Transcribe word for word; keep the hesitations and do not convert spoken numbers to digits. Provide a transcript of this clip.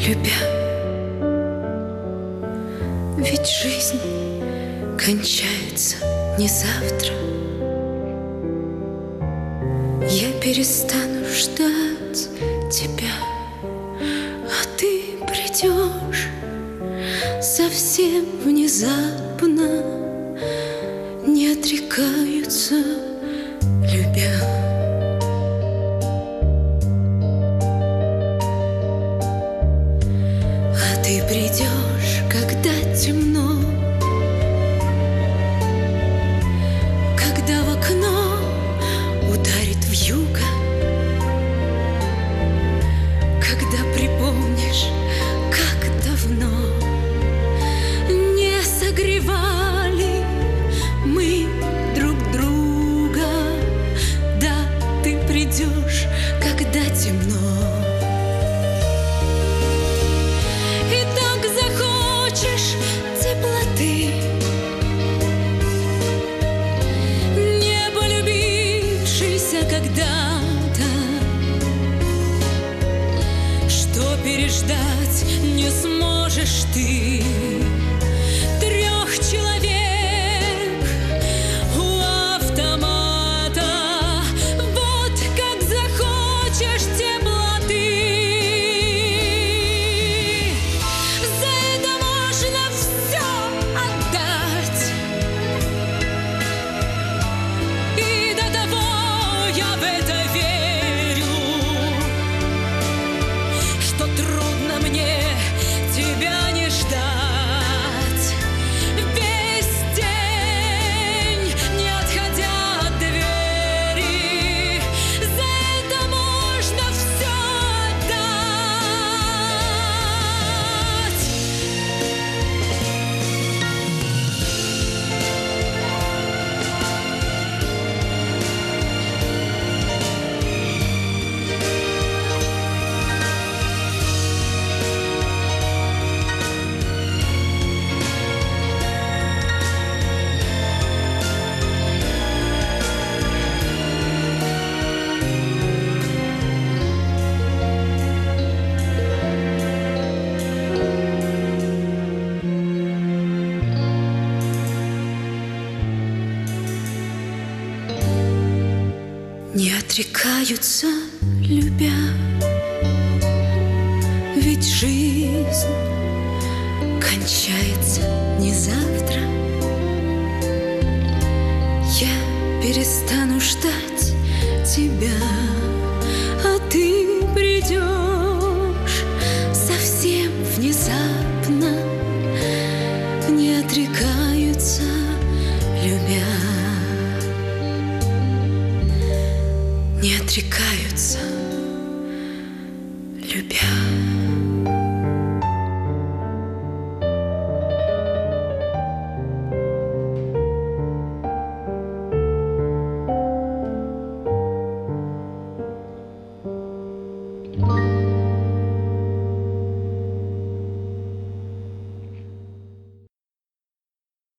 любя. Ведь жизнь кончается не завтра. Я перестану ждать тебя, а ты придешь совсем внезапно. Не отрекаются, любя. А ты придешь, когда темно, когда в окно ударит вьюга, когда припомнишь, как давно не согревали мы друг друга. Да, ты придешь, когда темно. И так захочешь теплоты, не полюбившейся когда-то, что переждать не сможешь ты. Трех человек у автомата. Вот как захочешь теплоты. За это можно все отдать. И до того я в это верю, что трудно мне тебя не ждать. Весь день, не отходя от двери, за это можно все отдать. Не отрекаются, любя. Ведь жизнь кончается не завтра. Я перестану ждать тебя, а ты придешь совсем внезапно. Не отрекаются, любя. Не отрекаются, любя.